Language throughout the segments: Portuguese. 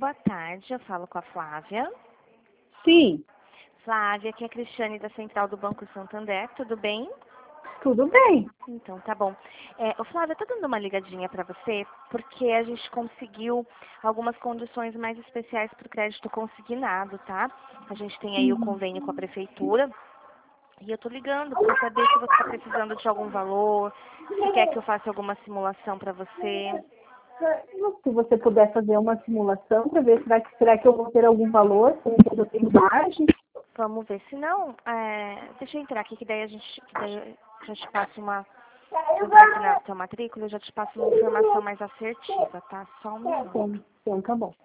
boa tarde. Eu falo com a Flávia. Sim, Flávia, aqui é a Cristiane da Central do Banco Santander. Tudo bem? tudo bem. Então, tá bom. Ô, Flávia, eu tô dando uma ligadinha para você porque a gente conseguiu algumas condições mais especiais para o crédito consignado, tá? A gente tem aí o convênio com a prefeitura. E eu tô ligando para saber se você está precisando de algum valor, se quer que eu faça alguma simulação para você. Se você puder fazer uma simulação para ver será que eu vou ter algum valor, se eu tenho margem. Vamos ver. Se não, deixa eu entrar aqui, que daí eu já te passo uma. Eu entrar aqui na tua matrícula, eu já te passo uma informação mais assertiva, tá? Só um minuto. Então tá bom.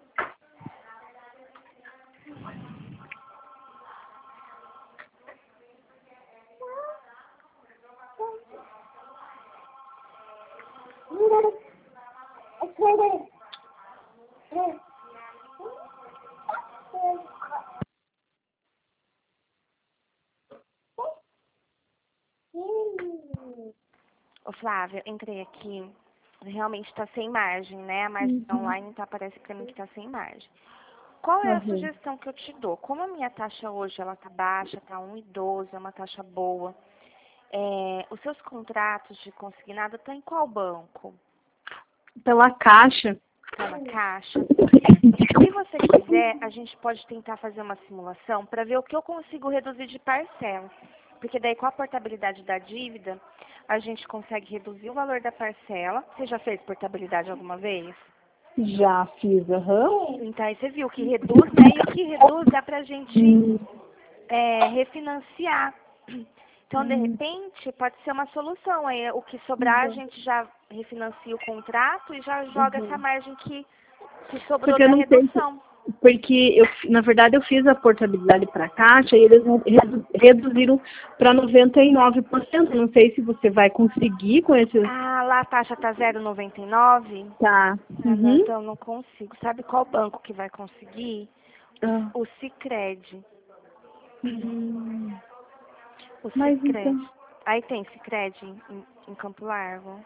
Ô, Flávia, entrei aqui. Realmente está sem margem, né? A margem online tá, parece para mim que está sem margem. Qual é a Uhum. sugestão que eu te dou? Como a minha taxa hoje ela tá baixa, tá 1,12, é uma taxa boa. Os seus contratos de consignado estão em qual banco? Pela Caixa. Tá na Caixa? Se você quiser, a gente pode tentar fazer uma simulação para ver o que eu consigo reduzir de parcela. Porque daí com a portabilidade da dívida, a gente consegue reduzir o valor da parcela. Você já fez portabilidade alguma vez? Já fiz, aham. Então aí você viu que reduz, né? E o que reduz dá pra gente refinanciar. Então, de repente, pode ser uma solução. Aí, o que sobrar, a gente já refinancia o contrato e já joga essa margem que sobrou Porque eu da não sei redução. porque na verdade eu fiz a portabilidade para a Caixa e eles reduziram para 99%. Não sei se você vai conseguir com esses. Ah, lá a taxa tá 0,99? Tá. Ah, não, Uhum. então eu não consigo. Sabe qual banco que vai conseguir? Ah. O Sicredi. Hum. O Mas então, Sicredi. Aí tem Sicredi em Campo Largo?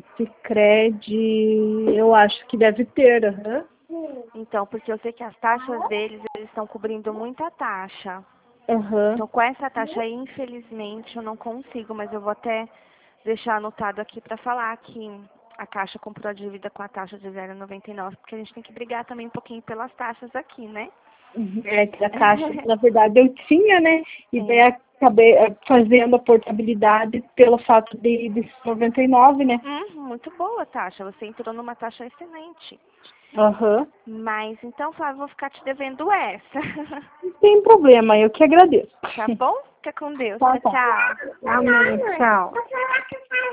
Sicredi, eu acho que deve ter, aham. Então, porque eu sei que as taxas deles, eles estão cobrindo muita taxa. Aham. Então, com essa taxa aí, infelizmente, eu não consigo, mas eu vou até deixar anotado aqui para falar que a Caixa comprou a dívida com a taxa de 0,99, porque a gente tem que brigar também um pouquinho pelas taxas aqui, né? É que a Caixa, na verdade, eu tinha, né? E daí acabei fazendo a portabilidade pelo fato de 99, né? Muito boa a taxa, você entrou numa taxa excelente. Aham. Mas, então, Flávia, vou ficar te devendo essa. Não tem problema, eu que agradeço. Tá bom? Fica com Deus. Tá, Tchau, tá. tchau. Amém, tchau.